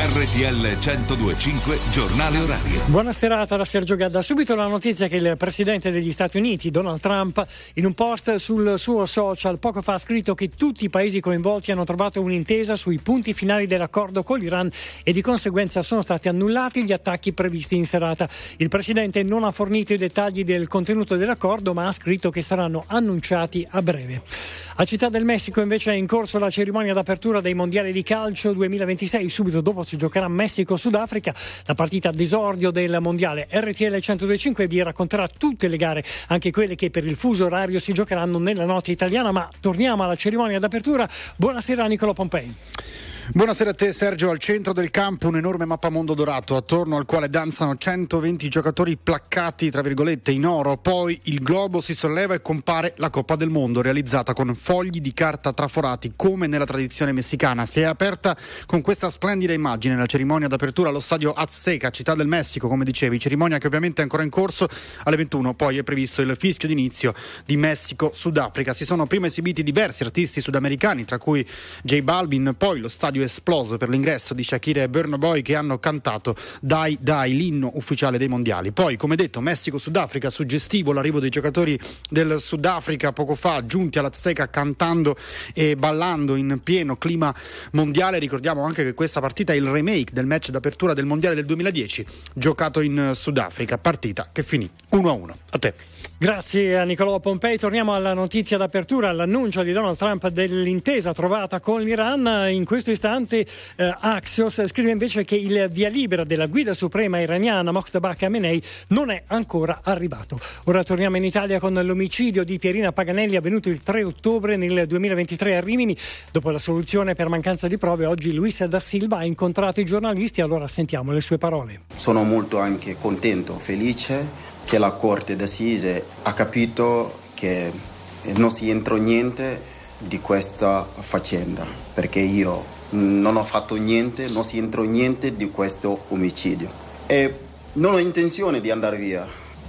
RTL 102.5 Giornale Orario. Buona serata da Sergio Gadda. Subito la notizia che il presidente degli Stati Uniti, Donald Trump, in un post sul suo social poco fa ha scritto che tutti i paesi coinvolti hanno trovato un'intesa sui punti finali dell'accordo con l'Iran e di conseguenza sono stati annullati gli attacchi previsti in serata. Il presidente non ha fornito i dettagli del contenuto dell'accordo, ma ha scritto che saranno annunciati a breve. A Città del Messico invece è in corso la cerimonia d'apertura dei mondiali di calcio 2026. Subito dopo si giocherà Messico-Sudafrica, la partita d'esordio del mondiale. RTL 102.5 vi racconterà tutte le gare, anche quelle che per il fuso orario si giocheranno nella notte italiana, ma torniamo alla cerimonia d'apertura. Buonasera Nicolò Pompei. Buonasera a te Sergio. Al centro del campo un enorme mappamondo dorato attorno al quale danzano 120 giocatori placcati tra virgolette in oro. Poi il globo si solleva e compare la Coppa del Mondo realizzata con fogli di carta traforati come nella tradizione messicana. Si è aperta con questa splendida immagine la cerimonia d'apertura allo stadio Azteca, Città del Messico, come dicevi, cerimonia che ovviamente è ancora in corso. Alle 21 poi è previsto il fischio d'inizio di Messico-Sudafrica. Si sono prima esibiti diversi artisti sudamericani, tra cui J Balvin, poi lo stadio esploso per l'ingresso di Shakira e Burna Boy che hanno cantato Dai Dai, l'inno ufficiale dei mondiali. Poi, come detto, Messico-Sudafrica, suggestivo l'arrivo dei giocatori del Sudafrica poco fa giunti all'Azteca cantando e ballando in pieno clima mondiale. Ricordiamo anche che questa partita è il remake del match d'apertura del mondiale del 2010 giocato in Sudafrica, partita che finì 1-1. A te. Grazie a Nicolò Pompei. Torniamo alla notizia d'apertura, all'annuncio di Donald Trump dell'intesa trovata con l'Iran. In questo istante Axios scrive invece che il via libera della guida suprema iraniana Mojtaba Khamenei non è ancora arrivato. Ora torniamo in Italia con l'omicidio di Pierina Paganelli avvenuto il 3 ottobre nel 2023 a Rimini. Dopo la soluzione per mancanza di prove, oggi Luisa da Silva ha incontrato i giornalisti, allora sentiamo le sue parole. Sono molto anche contento, felice che la Corte d'Assise ha capito che non si entra niente di questa faccenda, perché io non ho fatto niente, non si entra niente di questo omicidio e non ho intenzione di andare via.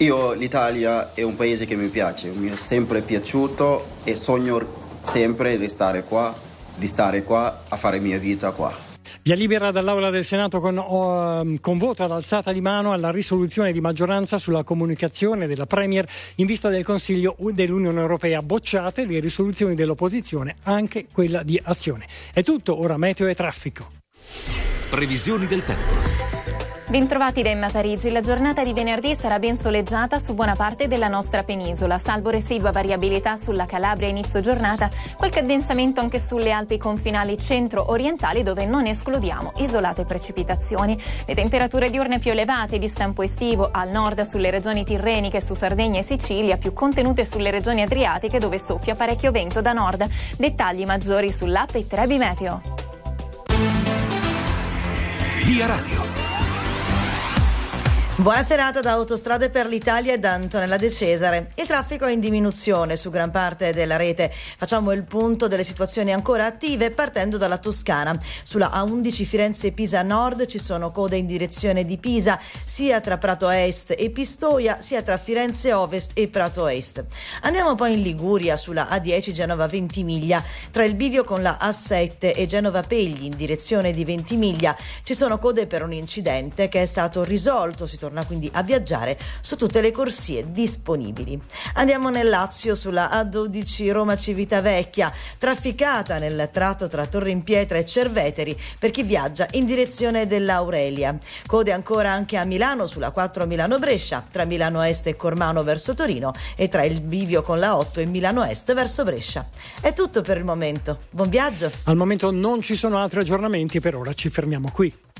L'Italia è un paese che mi piace, mi è sempre piaciuto e sogno sempre di stare qua a fare mia vita qua. Via libera dall'Aula del Senato con voto ad alzata di mano alla risoluzione di maggioranza sulla comunicazione della Premier in vista del Consiglio dell'Unione Europea. Bocciate le risoluzioni dell'opposizione, anche quella di Azione. È tutto, ora meteo e traffico. Previsioni del tempo. Bentrovati da Emma Parigi. La giornata di venerdì sarà ben soleggiata su buona parte della nostra penisola, salvo residua variabilità sulla Calabria a inizio giornata, qualche addensamento anche sulle Alpi confinali centro-orientali dove non escludiamo isolate precipitazioni. Le temperature diurne più elevate di stampo estivo al nord sulle regioni tirreniche, su Sardegna e Sicilia, più contenute sulle regioni adriatiche dove soffia parecchio vento da nord. Dettagli maggiori sull'app e Trebi Meteo. Via Radio. Buona serata da Autostrade per l'Italia e da Antonella De Cesare. Il traffico è in diminuzione su gran parte della rete. Facciamo il punto delle situazioni ancora attive partendo dalla Toscana. Sulla A11 Firenze-Pisa Nord ci sono code in direzione di Pisa, sia tra Prato Est e Pistoia, sia tra Firenze Ovest e Prato Est. Andiamo poi in Liguria sulla A10 Genova Ventimiglia. Tra il bivio con la A7 e Genova Pegli in direzione di Ventimiglia ci sono code per un incidente che è stato risolto. Si torna quindi a viaggiare su tutte le corsie disponibili. Andiamo nel Lazio sulla A12 Roma Civitavecchia, trafficata nel tratto tra Torre in Pietra e Cerveteri per chi viaggia in direzione dell'Aurelia. Code ancora anche a Milano sulla 4 Milano Brescia, tra Milano Est e Cormano verso Torino e tra il bivio con la 8 e Milano Est verso Brescia. È tutto per il momento. Buon viaggio. Al momento non ci sono altri aggiornamenti, per ora ci fermiamo qui.